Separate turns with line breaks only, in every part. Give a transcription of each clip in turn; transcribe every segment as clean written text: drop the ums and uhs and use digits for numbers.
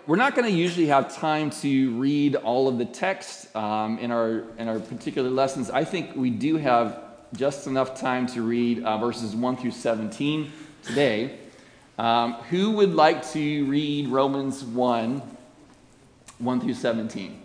we're not going to usually have time to read all of the text in our particular lessons. I think we do have just enough time to read verses 1 through 17 today. Who would like to read Romans 1 through 17?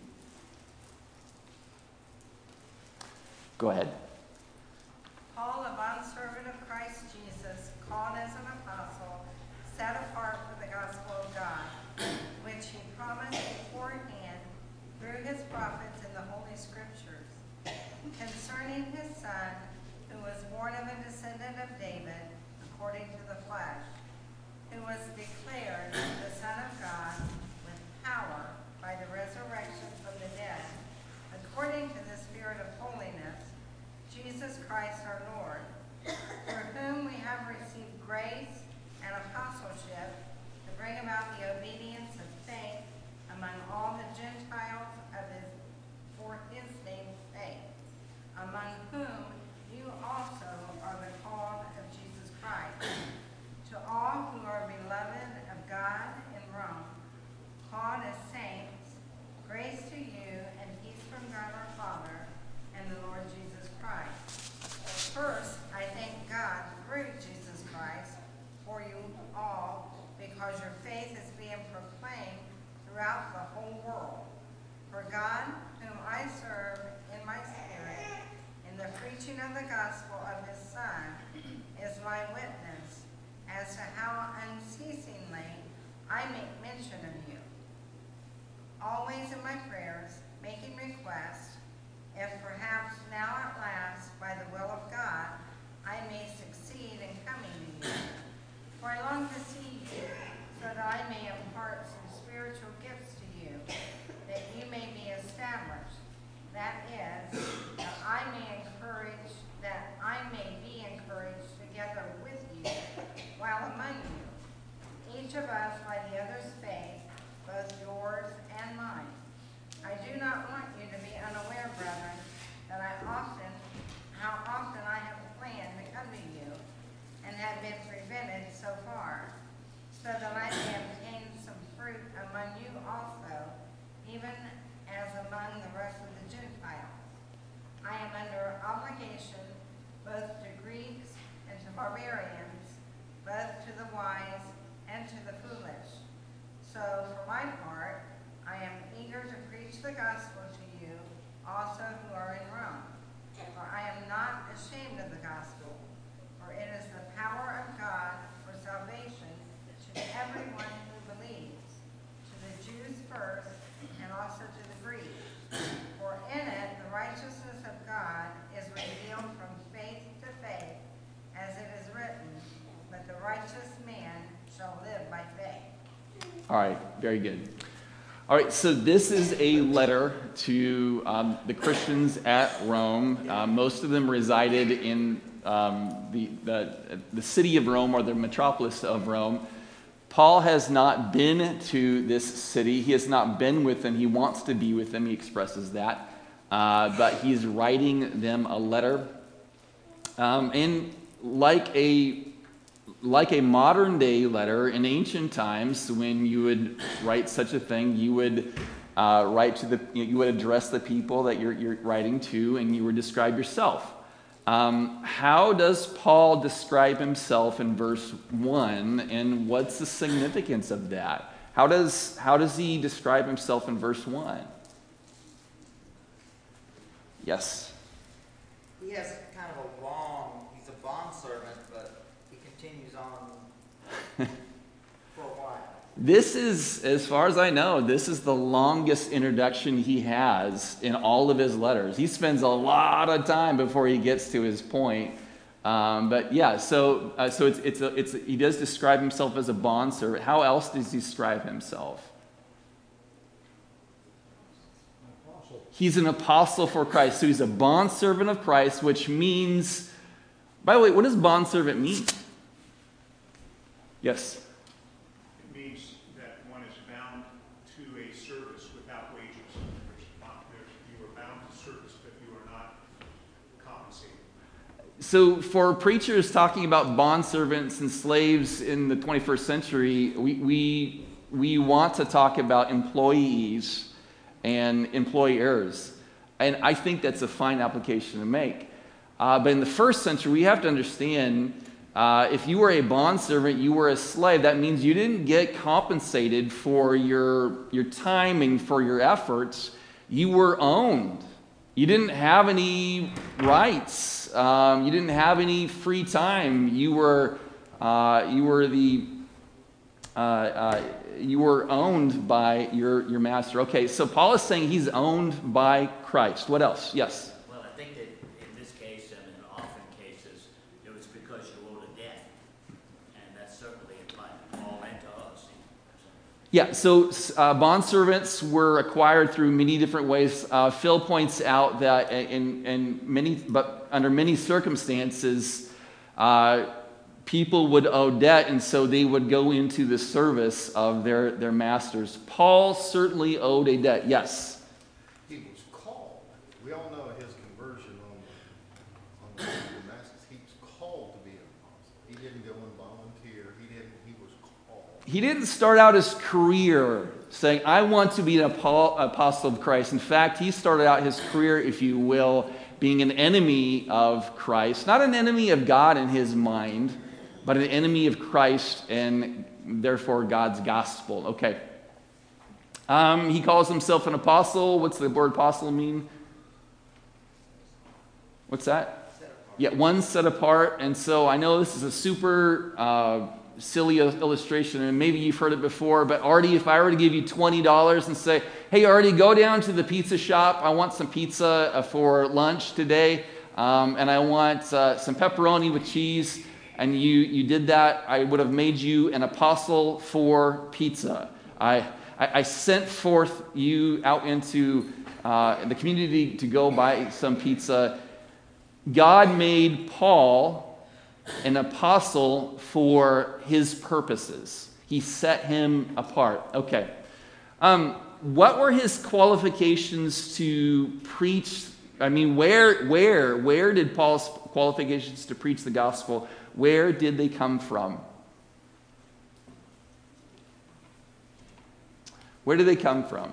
Go ahead.
Paul, a bondservant of Christ Jesus, called as an apostle, set apart for the gospel of God, which he promised beforehand through his prophets in the Holy Scriptures, concerning his Son, who was born of a descendant of David, according to the flesh, who was declared the Son of God with power by the resurrection from the dead, according to the Spirit of holiness, Jesus Christ our Lord, through whom we have received grace and apostleship to bring about the obedience of faith among all the Gentiles for his name's sake, among whom you also are the called of Jesus Christ. To all who are beloved of God in Rome, called as saints, grace to you and peace from God our Father and the Lord Jesus Christ. First, I thank God through Jesus Christ for you all, because your faith is being proclaimed throughout the whole world. For God, whom I serve in my spirit, in the preaching of the gospel of his Son, is my witness as to how unceasingly I make mention of you, always in my prayers, making request, if perhaps now at last, by the will of God, I may succeed in coming to you. For I long to see you, so that I may impart some spiritual gifts to you, that you may be established. That is, that I may be encouraged together with you while among you, each of us by the other's faith, both yours and mine. I do not want you to be unaware, brethren, that how often I have planned to come to you, and have been prevented so far, so that I may obtain some fruit among you also, even as among the rest of the Gentiles. I am under obligation both to Greeks and to barbarians, both to the wise and to the foolish. So, for my part, I am eager to preach the gospel to you also who are in Rome. For I am not ashamed of the gospel, for it is the power of God for salvation to everyone who believes, to the Jews first, and also to the Greeks. For in it the righteousness of God is revealed from faith to faith, as it is written, but the righteous man shall live by faith.
All right, very good. All right, so this is a letter to the Christians at Rome. Most of them resided in the city of Rome, or the metropolis of Rome. Paul has not been to this city. He has not been with them. He wants to be with them. He expresses that. But he's writing them a letter. And like a modern day letter, in ancient times, when you would write such a thing, you would you would address the people that you're writing to, and you would describe yourself. How does Paul describe himself in verse 1, and what's the significance of that? How does he describe himself in verse 1? Yes.
He has kind of a long, he's a bondservant, but he continues on for a while.
This is, as far as I know, this is the longest introduction he has in all of his letters. He spends a lot of time before he gets to his point. But yeah, so he does describe himself as a bondservant. How else does he describe himself? He's an apostle for Christ. So he's a bondservant of Christ, which means, by the way, what does bondservant mean? Yes?
It means that one is bound to a service without wages. You are bound to service, but you are not compensated.
So for preachers talking about bondservants and slaves in the 21st century, we want to talk about employees and employers. And I think that's a fine application to make. But in the first century, we have to understand, if you were a bondservant, you were a slave. That means you didn't get compensated for your time and for your efforts. You were owned. You didn't have any rights. You didn't have any free time. You were owned by your master. Okay, so Paul is saying he's owned by Christ. What else? Yes.
Well, I think that in this case, and in often cases, it was because you owed a debt, and that certainly applied to Paul and to us.
Yeah, so bondservants were acquired through many different ways. Phil points out that under many circumstances, people would owe debt, and so they would go into the service of their masters. Paul certainly owed a debt. Yes.
He was called. We all know his conversion on the Damascus. He was called to be an apostle. He didn't go and volunteer. He was called.
He didn't start out his career saying, I want to be an apostle of Christ. In fact, he started out his career, if you will, being an enemy of Christ. Not an enemy of God in his mind, but an enemy of Christ and therefore God's gospel. Okay. He calls himself an apostle. What's the word apostle mean? What's that? Yeah, one set apart. And so I know this is a super silly illustration, and maybe you've heard it before, but Artie, if I were to give you $20 and say, hey, Artie, go down to the pizza shop. I want some pizza for lunch today, and I want some pepperoni with cheese, and you did that, I would have made you an apostle for pizza. I sent forth you out into the community to go buy some pizza. God made Paul an apostle for his purposes. He set him apart. Okay. What were his qualifications to preach? I mean, where did Paul's qualifications to preach the gospel, where did they come from? Where did they come from?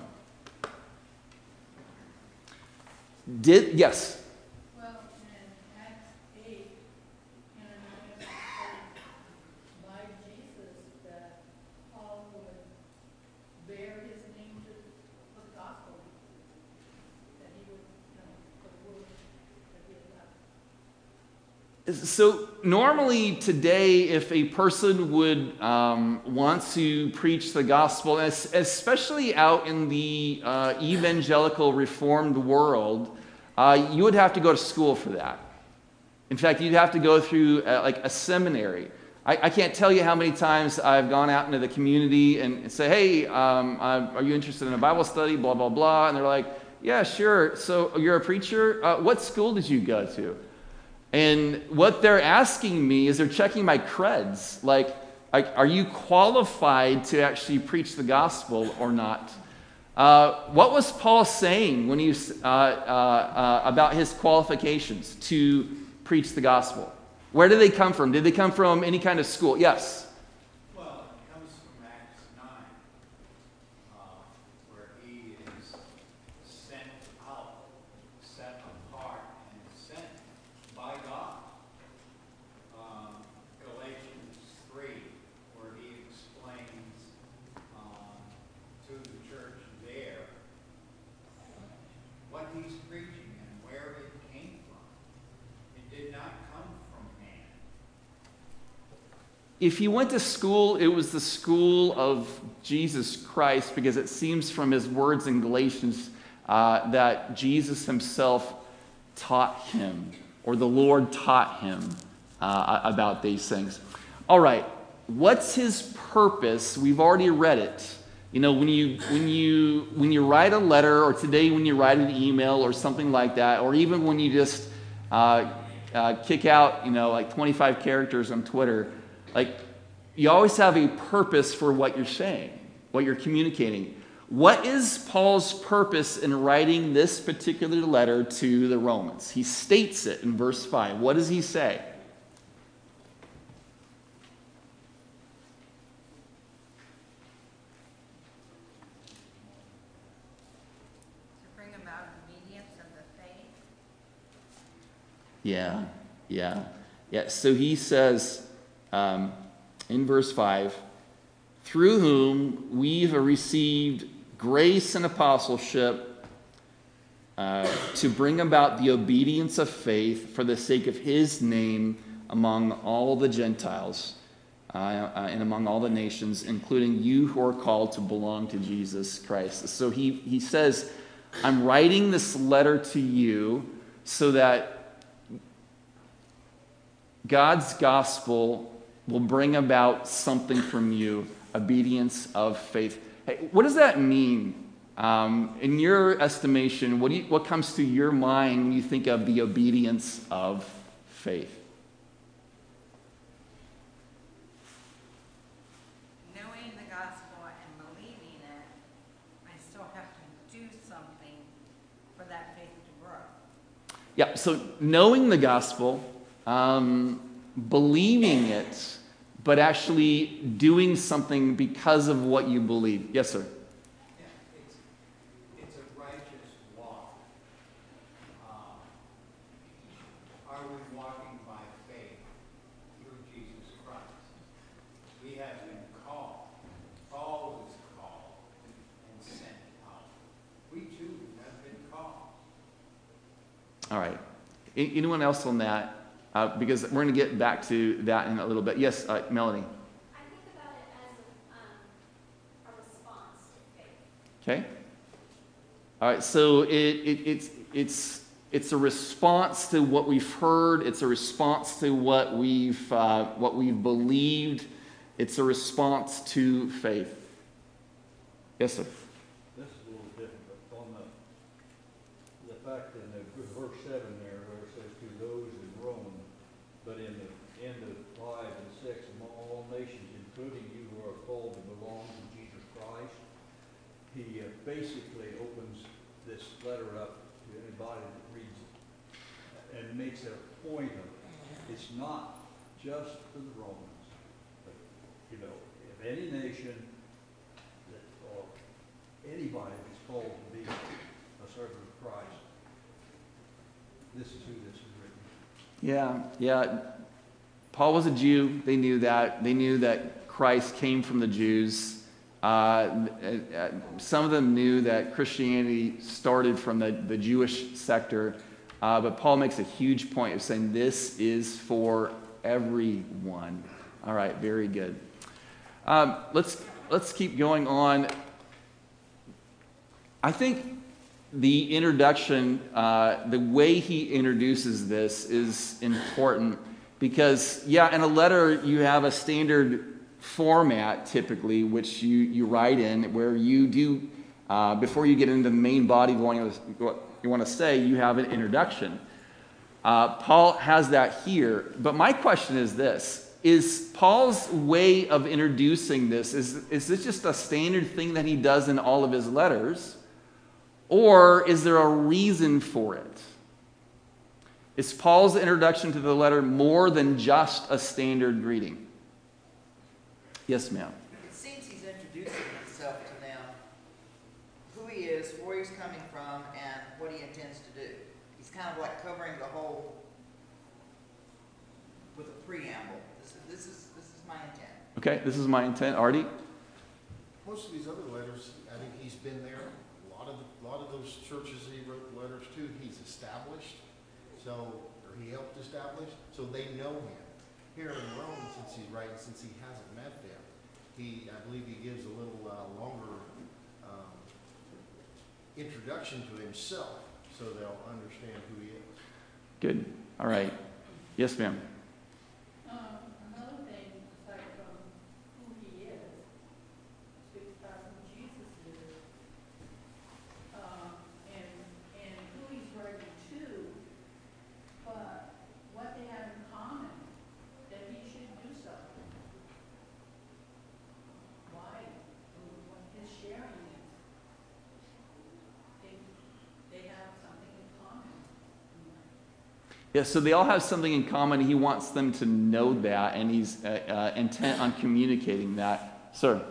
Yes.
Well, in Acts 8, Ananias said by Jesus that Paul would bear his name to the gospel, that he would, the word that he had left.
So normally today, if a person would want to preach the gospel, especially out in the evangelical reformed world, you would have to go to school for that. In fact, you'd have to go through like a seminary. I can't tell you how many times I've gone out into the community and say, hey, are you interested in a Bible study, blah, blah, blah. And they're like, yeah, sure. So you're a preacher? What school did you go to? And what they're asking me is they're checking my creds. Like, are you qualified to actually preach the gospel or not? What was Paul saying when he about his qualifications to preach the gospel? Where did they come from? Did they come from any kind of school? Yes.
Well, it comes from Acts 9, where he is sent out, set apart, and sent by God. Galatians 3, where he explains to the church there what he's preaching and where it came from. It did not come from man.
If he went to school, it was the school of Jesus Christ, because it seems from his words in Galatians that Jesus himself taught him, or the Lord taught him about these things. All right, what's his purpose? We've already read it. You know, when you write a letter, or today when you write an email or something like that, or even when you just kick out, like 25 characters on Twitter, like, you always have a purpose for what you're saying, what you're communicating. What is Paul's purpose in writing this particular letter to the Romans? He states it in verse 5. What does he say? Yeah, yeah, yeah. So he says in verse 5, through whom we've received grace and apostleship to bring about the obedience of faith for the sake of his name among all the Gentiles and among all the nations, including you who are called to belong to Jesus Christ. So he says, I'm writing this letter to you so that God's gospel will bring about something from you, obedience of faith. Hey, what does that mean? In your estimation, what comes to your mind when you think of the obedience of faith?
Knowing the gospel and believing it, I still have to do something for that faith to grow.
Yeah, so knowing the gospel, believing it, but actually doing something because of what you believe. Yes, sir.
Yeah, it's a righteous walk. Are we walking by faith through Jesus Christ? We have been called. Paul was called and sent out. We too have been called.
All right. Anyone else on that? Because we're going to get back to that in a little bit. Yes, Melanie.
I think about it as a response to faith.
Okay. All right. So it's a response to what we've heard. It's a response to what we've believed. It's a response to faith. Yes, sir.
This is a little different, but on the fact in the verse 7 there, where it says to those in Rome, but in the end of 5 and 6, among all nations, including you who are called to belong to Jesus Christ, he basically opens this letter up to anybody that reads it and makes it a point of it's not just for the Romans, but, if any nation that, or anybody that's called to be a servant of Christ, this is who this is written.
Yeah. Paul was a Jew. They knew that. They knew that Christ came from the Jews. Some of them knew that Christianity started from the Jewish sector. But Paul makes a huge point of saying this is for everyone. All right, very good. Let's keep going on. I think the introduction, the way he introduces this is important because, in a letter you have a standard format typically, which you write in, where you do, before you get into the main body of what you want to say, you have an introduction. Paul has that here, but my question is this. Is Paul's way of introducing this, is this just a standard thing that he does in all of his letters? Or is there a reason for it? Is Paul's introduction to the letter more than just a standard greeting? Yes, ma'am.
It seems he's introducing himself to them, who he is, where he's coming from, and what he intends to do. He's kind of like covering the whole with a preamble. This is my intent.
Okay, this is my intent. Artie?
Most of these other letters, I think he's been there. A lot of those churches he wrote letters to, he's established, or he helped establish, so they know him. Here in Rome, since he hasn't met them, I believe he gives a little longer introduction to himself, so they'll understand who he is.
Good. All right. Yes, ma'am.
Another thing, aside from who he is, speaks about who Jesus is, and who he's writing to, but what they have in common, that he should do so. Why? What his sharing is. They have something in common.
Yeah, so they all have something in common. He wants them to know that, and he's intent on communicating that. Sir?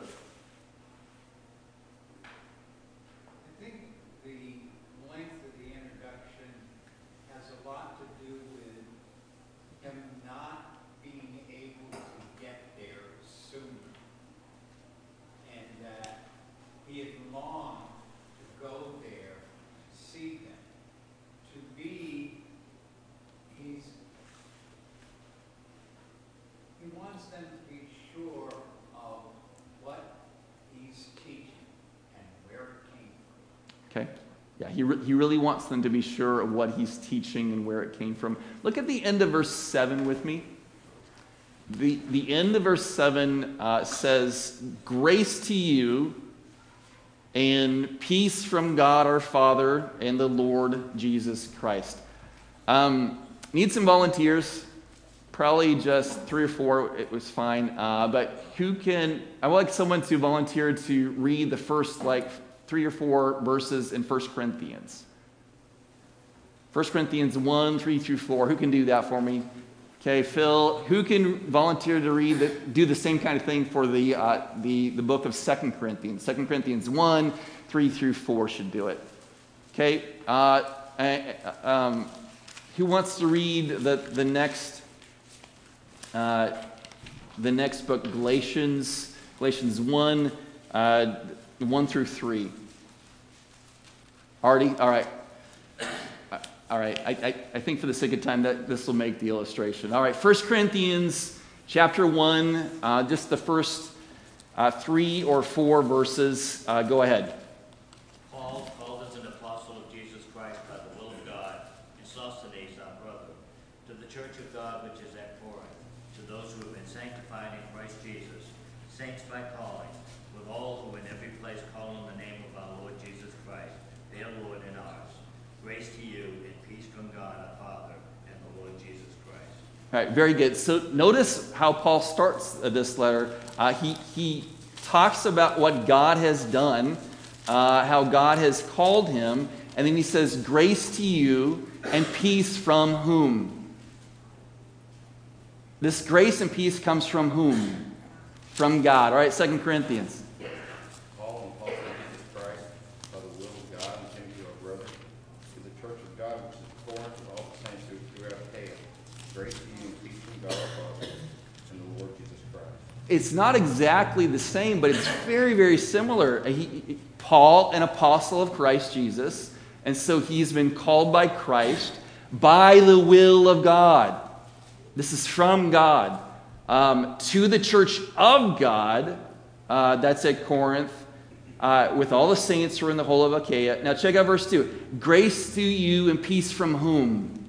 I think the length of the introduction has a lot to do with had longed to go there, see them, to be, he wants them to be sure of what he's teaching and where it came from.
Okay. Yeah, he really wants them to be sure of what he's teaching and where it came from. Look at the end of verse 7 with me. The end of verse 7 says, "Grace to you and peace from God our Father and the Lord Jesus Christ." Need some volunteers. Probably just 3 or 4, it was fine. But I would like someone to volunteer to read the first 3 or 4 verses in 1 Corinthians. 1 Corinthians 1, 3 through 4. Who can do that for me? Okay, Phil, who can volunteer to do the same kind of thing for the book of 2 Corinthians? 2 Corinthians 1, 3 through 4 should do it. Okay, who wants to read the next book, Galatians 1, 1 through 3? Already? All right. All right. I think for the sake of time that this will make the illustration. All right. 1 Corinthians chapter 1, just the first 3 or 4 verses. Go ahead.
Paul, called as an apostle of Jesus Christ by the will of God, and Sosthenes, our brother, to the church of God which is at Corinth, to those who have been sanctified in Christ Jesus, saints by calling, with all who in every place call on the name of our Lord Jesus Christ, their Lord and ours. Grace to you and peace from God our Father and the Lord Jesus Christ.
All right, very good. So notice how Paul starts this letter. He talks about what God has done, how God has called him, and then he says, "Grace to you and peace from whom?" This grace and peace comes from whom? From God. All right, 2 Corinthians.
Paul, an apostle of Jesus Christ, by the will of God, and Timothy our brother, to the church of God which is at Corinth, and all the saints who are throughout Achaia. Grace to you and peace from God our Father and the Lord Jesus Christ.
It's not exactly the same, but it's very, very similar. Paul, an apostle of Christ Jesus, and so he's been called by Christ by the will of God. This is from God. To the church of God, that's at Corinth, with all the saints who are in the whole of Achaia. Now check out verse 2. Grace to you and peace from whom?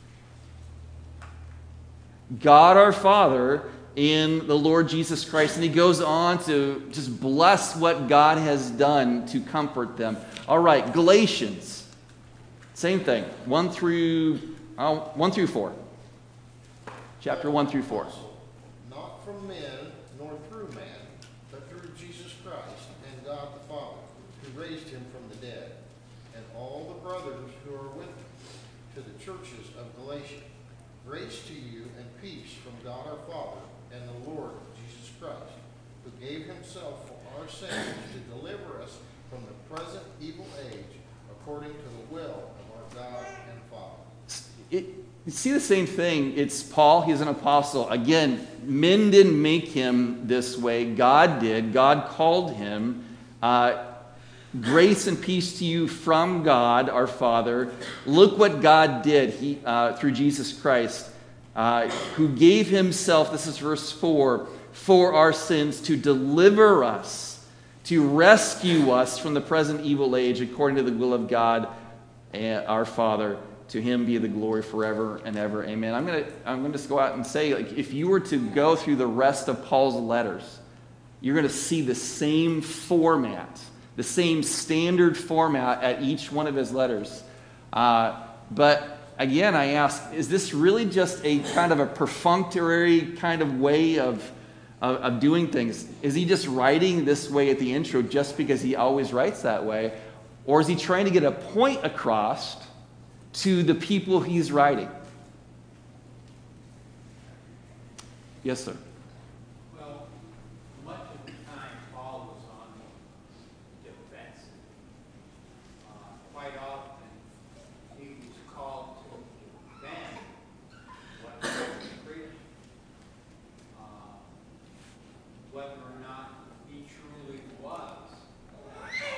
God our Father in the Lord Jesus Christ. And he goes on to just bless what God has done to comfort them. All right, Galatians. Same thing. 1 through 4. Chapter 1 through 4.
Not from men, nor through man, but through Jesus Christ and God the Father, who raised him from the dead, and all the brothers who are with him, to the churches of Galatia. Grace to you and peace from God our Father and the Lord Jesus Christ, who gave himself for our sins to deliver us from the present evil age, according to the will of our God and Father.
You see the same thing. It's Paul. He's an apostle. Again, men didn't make him this way. God did. God called him. Grace and peace to you from God, our Father. Look what God did through Jesus Christ, who gave himself, this is verse 4, for our sins to deliver us, to rescue us from the present evil age, according to the will of God, our Father. To him be the glory forever and ever. Amen. I'm going to just go out and say, if you were to go through the rest of Paul's letters, you're going to see the same format, the same standard format at each one of his letters. But again, I ask, is this really just a kind of a perfunctory kind of way of doing things? Is he just writing this way at the intro just because he always writes that way? Or is he trying to get a point across to the people he's writing? Yes, sir.
Well, much of the time Paul was on the defensive. Quite often he was called to defend what he was preaching. Whether or not he truly was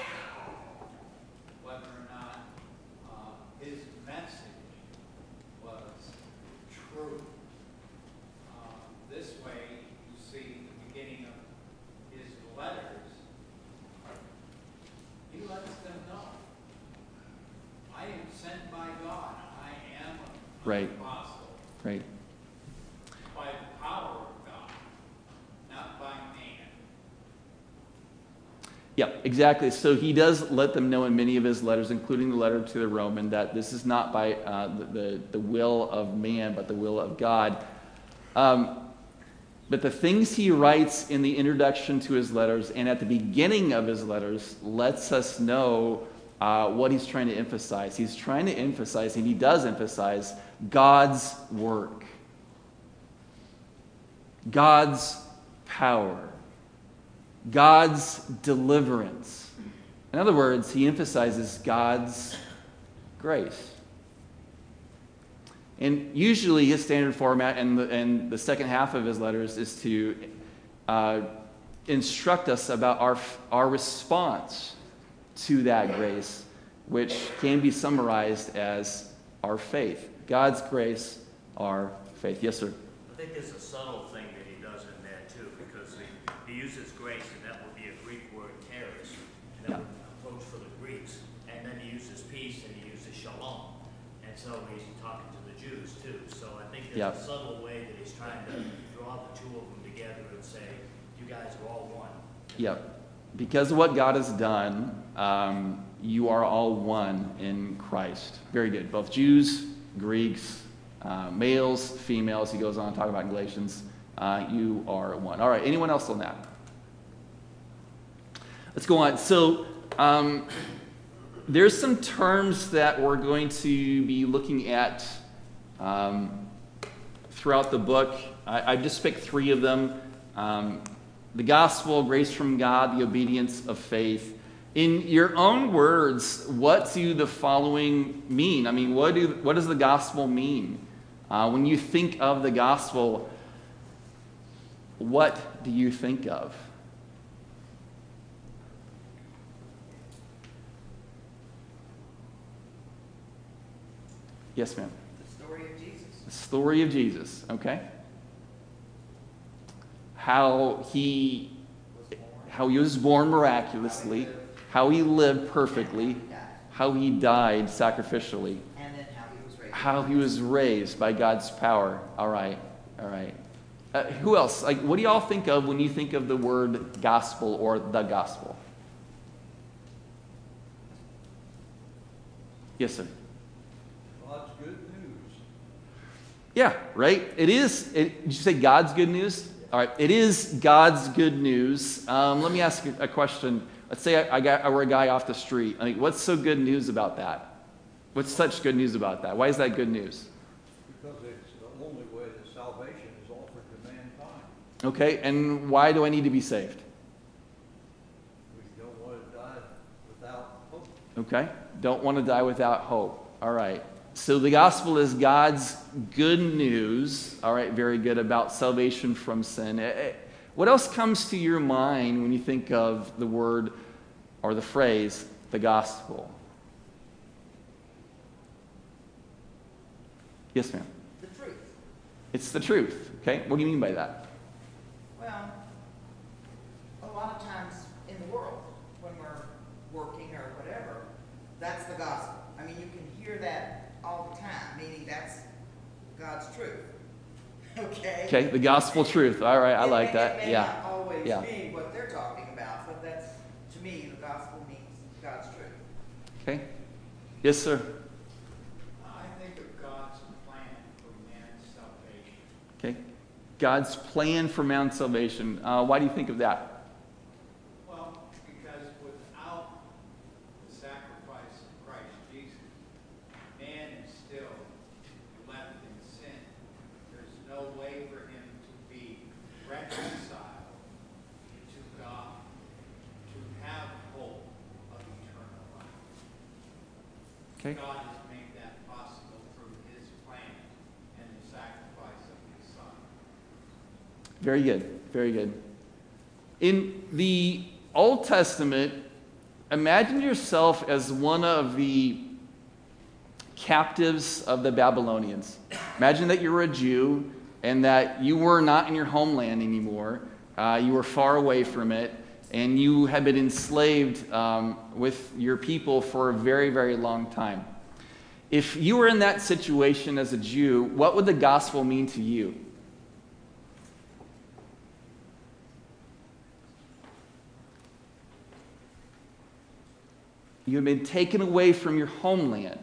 am sent by God. I am an
Right.
apostle
Right.
by the power of God, not by man.
Yeah, exactly. So he does let them know in many of his letters, including the letter to the Roman, that this is not by the will of man, but the will of God. But the things he writes in the introduction to his letters and at the beginning of his letters lets us know what he's trying to emphasize. He's trying to emphasize, and he does emphasize, God's work, God's power, God's deliverance. In other words, he emphasizes God's grace. And usually his standard format and the second half of his letters is to instruct us about our response to that grace, which can be summarized as our faith. God's grace, our faith. Yes, sir?
I think there's a subtle thing that he does in there too, because he uses grace, and that would be a Greek word, charis, and that would approach for the Greeks. And then he uses peace, and he uses shalom. And so he's talking to the Jews too. So I think there's a subtle way that he's trying to draw the two of them together and say, you guys are all one.
Yep. Because of what God has done, you are all one in Christ. Very good. Both Jews, Greeks, males, females, he goes on to talk about in Galatians, you are one. All right, anyone else on that? Let's go on. So there's some terms that we're going to be looking at throughout the book. I just picked three of them. The gospel, grace from God, the obedience of faith. In your own words, what do the following mean? I mean, what does the gospel mean? When you think of the gospel, what do you think of? Yes, ma'am.
The story of Jesus.
The story of Jesus, okay? How he was born miraculously, how he lived perfectly, how he died sacrificially,
And then how he was raised.
how he was raised by God's power. All right. Who else? Like, what do y'all think of when you think of the word gospel or the gospel? Yes, sir.
God's good news.
Yeah, right? It is. Did you say God's good news? All right. It is God's good news. Let me ask you a question. Let's say I were a guy off the street. I mean, what's so good news about that? What's such good news about that? Why is that good news?
Because it's the only way that salvation is offered to mankind.
Okay, and why do I need to be saved?
We don't want to die without hope.
Okay, don't want to die without hope. All right. So the gospel is God's good news. All right, very good, about salvation from sin. What else comes to your mind when you think of the word or the phrase, the gospel? Yes, ma'am.
The truth.
It's the truth. Okay, what do you mean by that?
Well, a lot of times in the world, when we're working or whatever, that's the gospel. I mean, you can hear that all the time, meaning that's God's truth. Okay?
Okay, the gospel truth. All right, I like that.
It may
Yeah.
not always
Yeah.
be what they're talking about, but that's, to me, the gospel means God's truth.
Okay. Yes, sir.
I think of God's plan for man's salvation.
Okay. God's plan for man's salvation. Why do you think of that?
Well, because without the sacrifice of Christ Jesus, man is still left in sin. There's no way for him to be reconciled to God, to have hope of eternal life.
Okay.
God has made that possible through his plan and the sacrifice of his Son.
Very good. Very good. In the Old Testament, imagine yourself as one of the captives of the Babylonians. Imagine that you were a Jew and that you were not in your homeland anymore. You were far away from it, and you had been enslaved with your people for a very, very long time. If you were in that situation as a Jew, what would the gospel mean to you? You have been taken away from your homeland.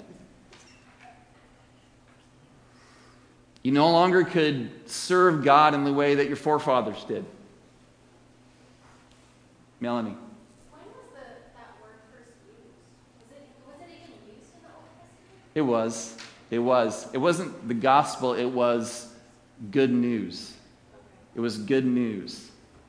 You no longer could serve God in the way that your forefathers did. Melanie.
When was that word first used? Was it even used in the Old Testament?
It was. It was. It wasn't the gospel, it was good news. It was good news.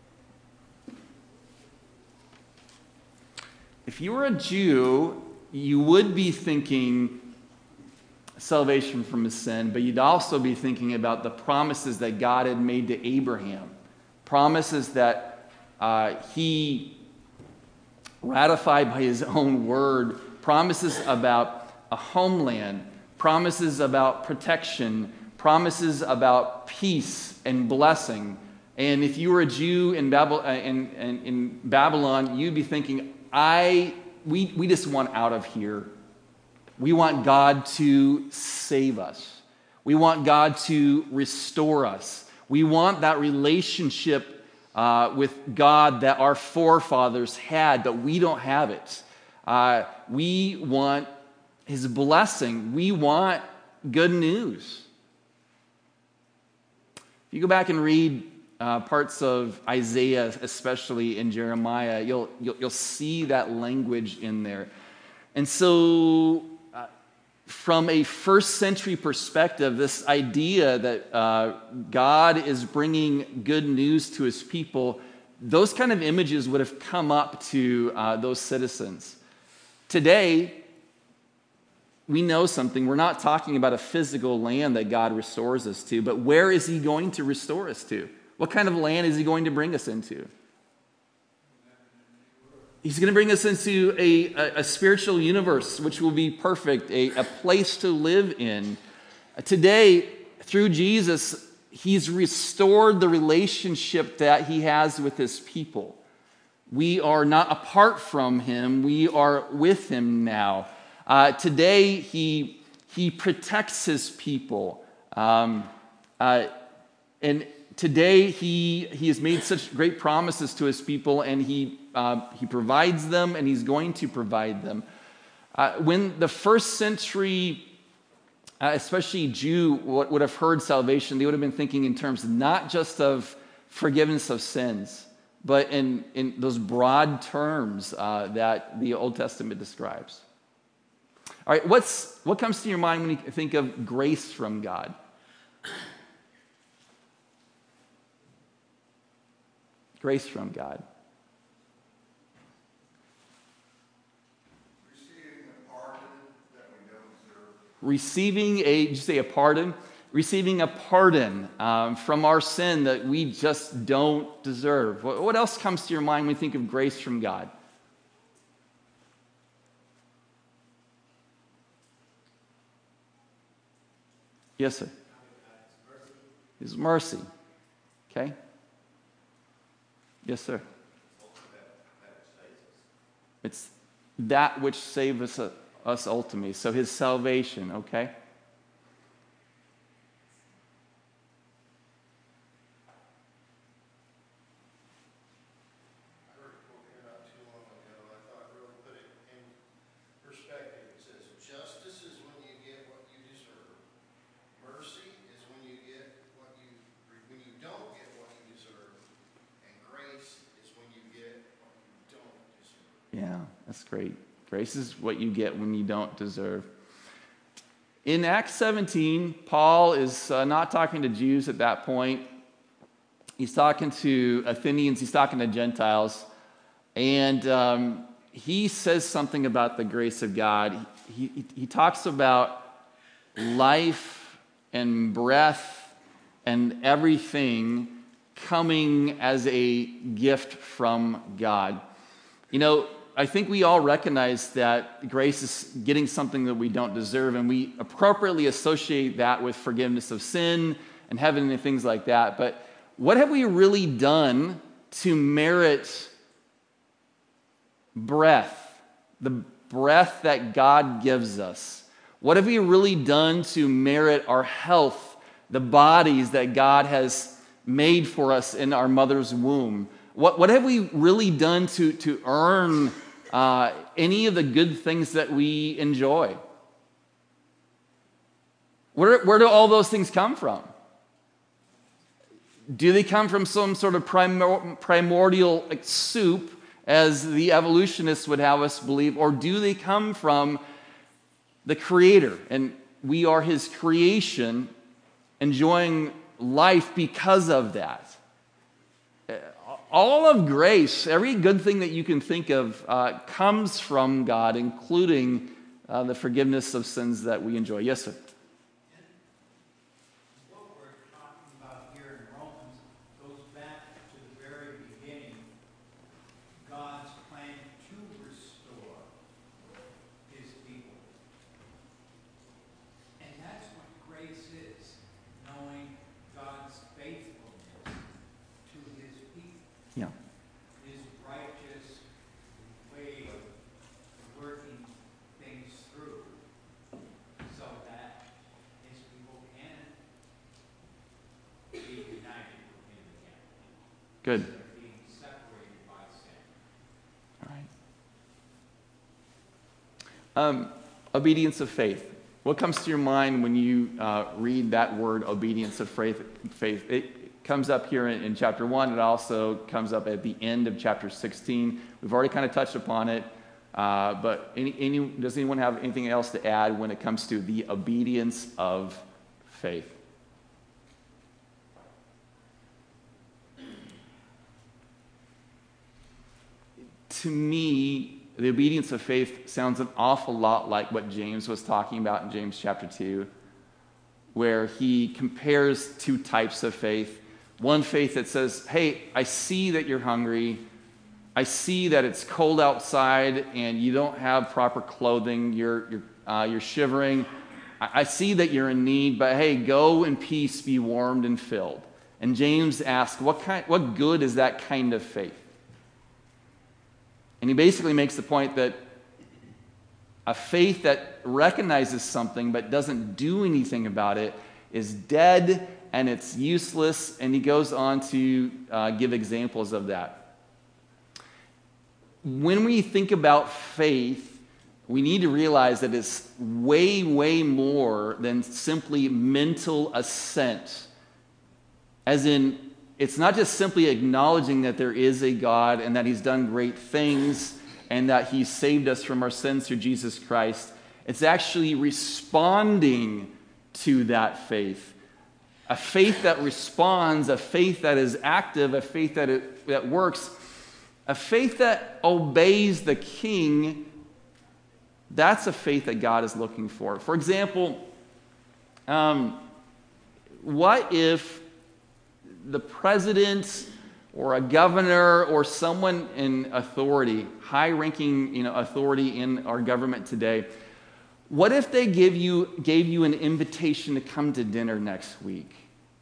If you were a Jew, you would be thinking salvation from his sin, but you'd also be thinking about the promises that God had made to Abraham. Promises that he ratified by his own word. Promises about a homeland. Promises about protection. Promises about peace and blessing. And if you were a Jew in Babylon, you'd be thinking, we just want out of here. We want God to save us. We want God to restore us. We want that relationship with God that our forefathers had, but we don't have it. We want his blessing. We want good news. If you go back and read parts of Isaiah, especially in Jeremiah, you'll see that language in there. And so, from a first century perspective, this idea that God is bringing good news to his people, those kind of images would have come up to those citizens. Today, we know something. We're not talking about a physical land that God restores us to, but where is he going to restore us to? What kind of land is he going to bring us into? He's going to bring us into a spiritual universe, which will be perfect, a place to live in. Today, through Jesus, he's restored the relationship that he has with his people. We are not apart from him. We are with him now. Today, he protects his people. And today, he has made such great promises to his people, and he provides them, and he's going to provide them. When the first century, especially Jew, would have heard salvation, they would have been thinking in terms not just of forgiveness of sins, but in those broad terms that the Old Testament describes. All right, what comes to your mind when you think of grace from God? Grace from God.
Receiving a pardon that we don't deserve.
Did you say a pardon? Receiving a pardon from our sin that we just don't deserve. What else comes to your mind when you think of grace from God? Yes, sir. His mercy. Okay. Yes, sir. It's that which saves us ultimately. So his salvation, okay?
I heard a quote here not too long ago. I thought it really put it in perspective. It says, justice is when you get what you deserve. Mercy is when you don't get what you deserve. And grace is when you get what you don't deserve.
Yeah, that's great. Grace is what you get when you don't deserve. In Acts 17, Paul is not talking to Jews at that point. He's talking to Athenians. He's talking to Gentiles. And he says something about the grace of God. He talks about life and breath and everything coming as a gift from God. You know, I think we all recognize that grace is getting something that we don't deserve, and we appropriately associate that with forgiveness of sin and heaven and things like that. But what have we really done to merit breath, the breath that God gives us? What have we really done to merit our health, the bodies that God has made for us in our mother's womb? What have we really done to earn any of the good things that we enjoy? Where do all those things come from? Do they come from some sort of primordial soup, as the evolutionists would have us believe, or do they come from the Creator? And we are His creation, enjoying life because of that. All of grace, every good thing that you can think of, comes from God, including the forgiveness of sins that we enjoy. Yes, sir.
What we're talking about here in Romans goes back to the very beginning. God's plan to restore His people. And that's what grace is, knowing God's faithfulness to His people.
Yeah.
His righteous way of working things through so that His people can be united with Him again.
Good.
Instead of being separated by sin.
All right. Obedience of faith. What comes to your mind when you read that word, obedience of faith? It comes up here in chapter 1. It also comes up at the end of chapter 16. We've already kind of touched upon it. But does anyone have anything else to add when it comes to the obedience of faith? To me, the obedience of faith sounds an awful lot like what James was talking about in James chapter 2, where he compares two types of faith. One faith that says, hey, I see that you're hungry. I see that it's cold outside and you don't have proper clothing. You're shivering. I see that you're in need, but hey, go in peace, be warmed and filled. And James asks, what good is that kind of faith? And he basically makes the point that a faith that recognizes something but doesn't do anything about it is dead and it's useless, and he goes on to give examples of that. When we think about faith, we need to realize that it's way, way more than simply mental assent. As in, it's not just simply acknowledging that there is a God and that He's done great things and that He saved us from our sins through Jesus Christ. It's actually responding to that faith. A faith that responds, a faith that is active, a faith that works, a faith that obeys the King. That's a faith that God is looking for. For example, what if the president or a governor or someone in authority, high-ranking authority in our government today, what if they gave you an invitation to come to dinner next week?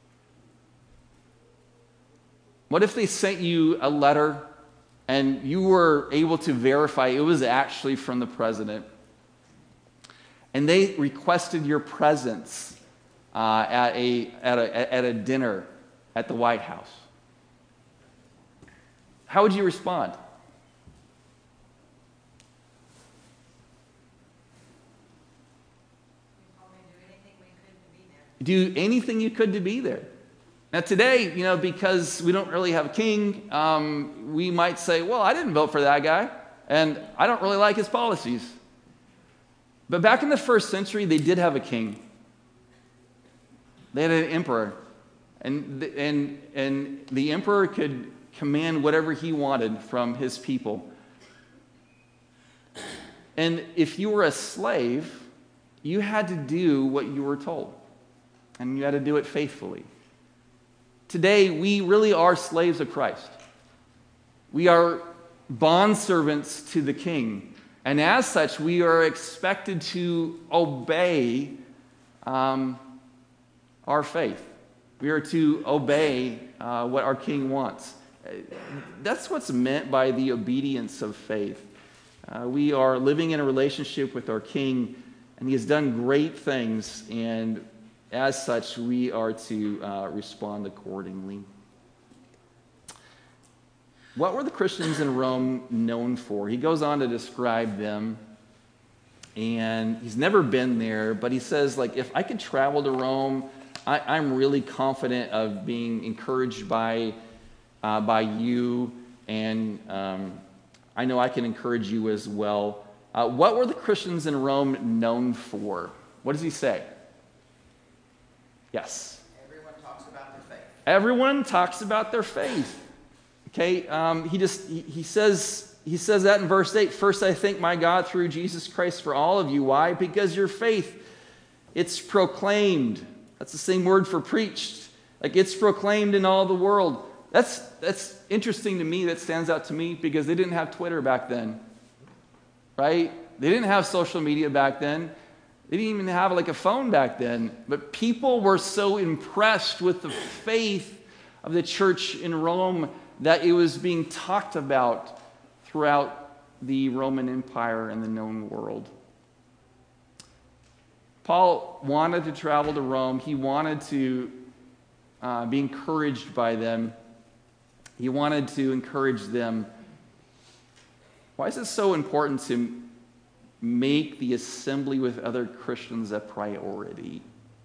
What if they sent you a letter and you were able to verify it was actually from the president, and they requested your presence at a dinner at the White House? How would you respond? Do anything you could to be there. Now today, because we don't really have a king, we might say, well, I didn't vote for that guy, and I don't really like his policies. But back in the first century, they did have a king. They had an emperor. And the emperor could command whatever he wanted from his people. And if you were a slave, you had to do what you were told. And you had to do it faithfully. Today, we really are slaves of Christ. We are bondservants to the King. And as such, we are expected to obey our faith. We are to obey what our King wants. That's what's meant by the obedience of faith. We are living in a relationship with our King, And he has done great things, and as such, we are to respond accordingly. What were the Christians in Rome known for? He goes on to describe them, and he's never been there, but he says, like, if I could travel to Rome, I'm really confident of being encouraged by you, and I know I can encourage you as well. What were the Christians in Rome known for? What does he say? Yes.
Everyone talks about their faith.
Everyone talks about their faith. Okay, he says that in verse 8. First, I thank my God through Jesus Christ for all of you. Why? Because your faith, it's proclaimed. That's the same word for preached. Like, it's proclaimed in all the world. That's interesting to me. That stands out to me because they didn't have Twitter back then, right? They didn't have social media back then. They didn't even have like a phone back then. But people were so impressed with the faith of the church in Rome that it was being talked about throughout the Roman Empire and the known world. Paul wanted to travel to Rome. He wanted to be encouraged by them. He wanted to encourage them. Why is it so important to make the assembly with other Christians a priority?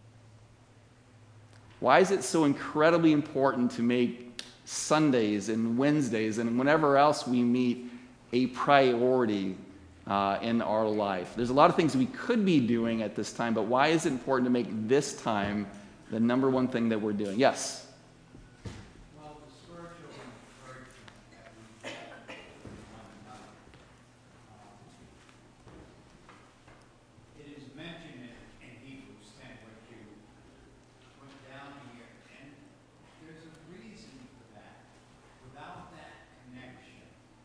Why is it so incredibly important to make Sundays and Wednesdays and whenever else we meet a priority in our life? There's a lot of things we could be doing at this time, but why is it important to make this time the number one thing that we're doing? Yes?
Well, the spiritual encouragement that we have with one another. It is mentioned in Hebrews 10, what you put down here, and there's a reason for that. Without that connection,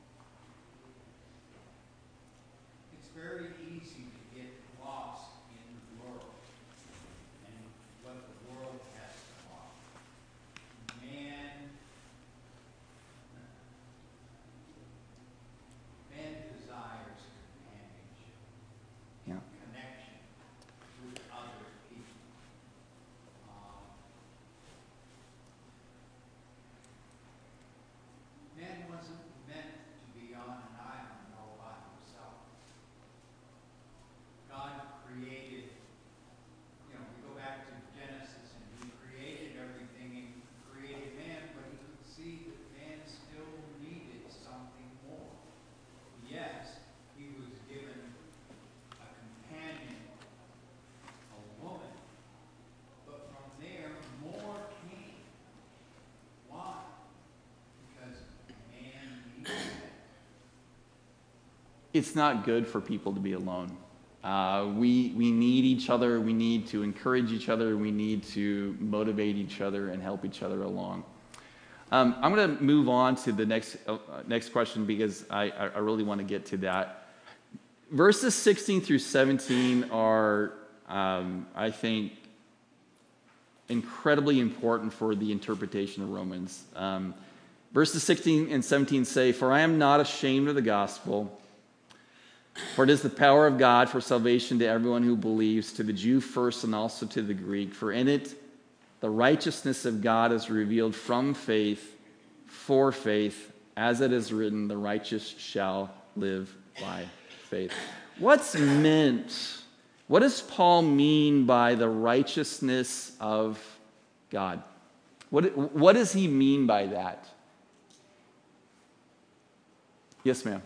it's very easy to get lost in the world and what the world has to offer. Man desires companionship,
Yeah.
connection with other people. Man wasn't meant to be on an island all by himself. God created, we go back to Genesis, and he created everything and created man, but he could see that man still needed something more. Yes, he was given a companion, a woman, but from there, more came. Why? Because man needed that.
It's not good for people to be alone. We need each other. We need to encourage each other. We need to motivate each other and help each other along. I'm going to move on to the next question because I really want to get to that. Verses 16 through 17 are, I think, incredibly important for the interpretation of Romans. Verses 16 and 17 say, "For I am not ashamed of the gospel, for it is the power of God for salvation to everyone who believes, to the Jew first and also to the Greek. For in it the righteousness of God is revealed from faith for faith, as it is written, the righteous shall live by faith." What's meant? What does Paul mean by the righteousness of God? What does he mean by that? Yes, ma'am.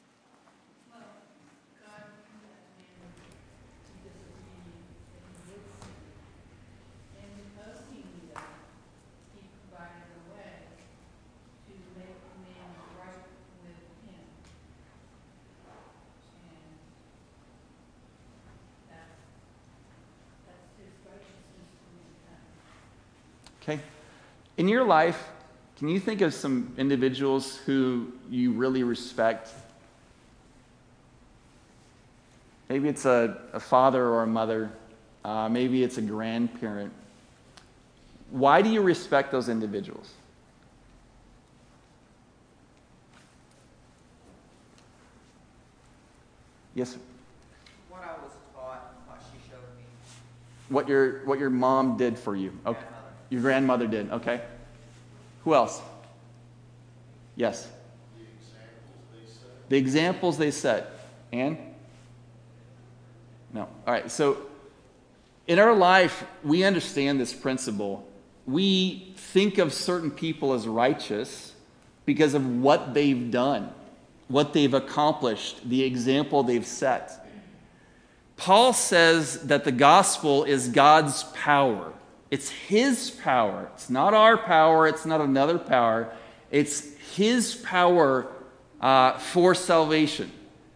Okay. In your life, can you think of some individuals who you really respect? Maybe it's a father or a mother. Maybe it's a grandparent. Why do you respect those individuals? Yes, sir.
What I was taught by
what your mom did for you. Okay. Your grandmother did. Okay. Who else? Yes. The examples they set. And? No. All right. So in our life, we understand this principle. We think of certain people as righteous because of what they've done, what they've accomplished, the example they've set. Paul says that the gospel is God's power. It's His power. It's not our power. It's not another power. It's His power for salvation.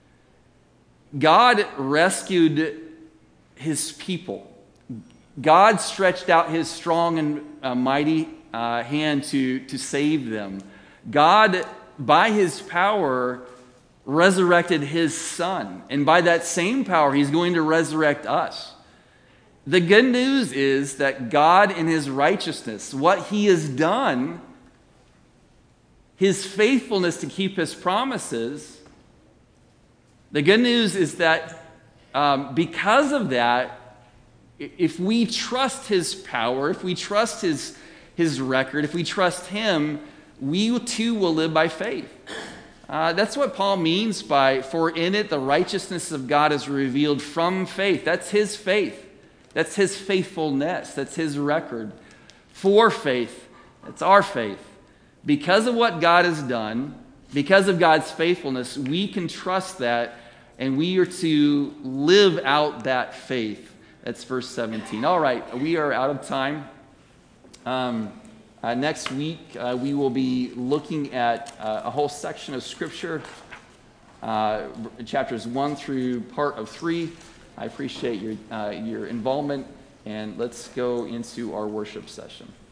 God rescued His people. God stretched out His strong and mighty hand to save them. God, by His power, resurrected His Son. And by that same power, He's going to resurrect us. The good news is that God, in His righteousness, what He has done, His faithfulness to keep His promises, the good news is that because of that, if we trust His power, if we trust His record, if we trust Him, we too will live by faith. That's what Paul means by, for in it the righteousness of God is revealed from faith. That's His faith. That's His faithfulness. That's His record. For faith. That's our faith. Because of what God has done, because of God's faithfulness, we can trust that, and we are to live out that faith. That's verse 17. All right, we are out of time. Next week, we will be looking at a whole section of Scripture, chapters 1 through part of 3. I appreciate your involvement, and let's go into our worship session.